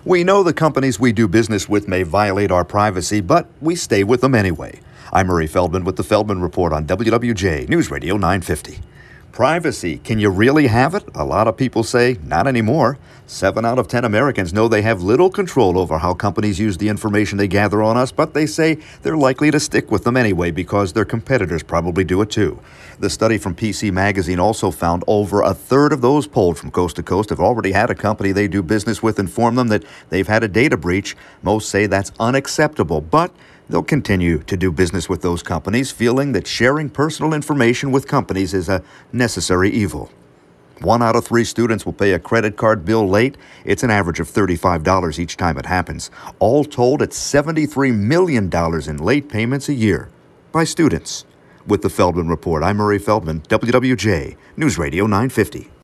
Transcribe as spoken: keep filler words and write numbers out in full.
We know the companies we do business with may violate our privacy, but we stay with them anyway. I'm Murray Feldman with the Feldman Report on W W J News Radio nine fifty. Privacy, can you really have it? A lot of people say not anymore. Seven out of ten Americans know they have little control over how companies use the information they gather on us, but they say they're likely to stick with them anyway because their competitors probably do it too. The study from P C Magazine also found over a third of those polled from coast to coast have already had a company they do business with inform them that they've had a data breach. Most say that's unacceptable, but they'll continue to do business with those companies, feeling that sharing personal information with companies is a necessary evil. One out of three students will pay a credit card bill late. It's an average of thirty-five dollars each time it happens. All told, it's seventy-three million dollars in late payments a year by students. With the Feldman Report, I'm Murray Feldman, W W J News Radio nine fifty.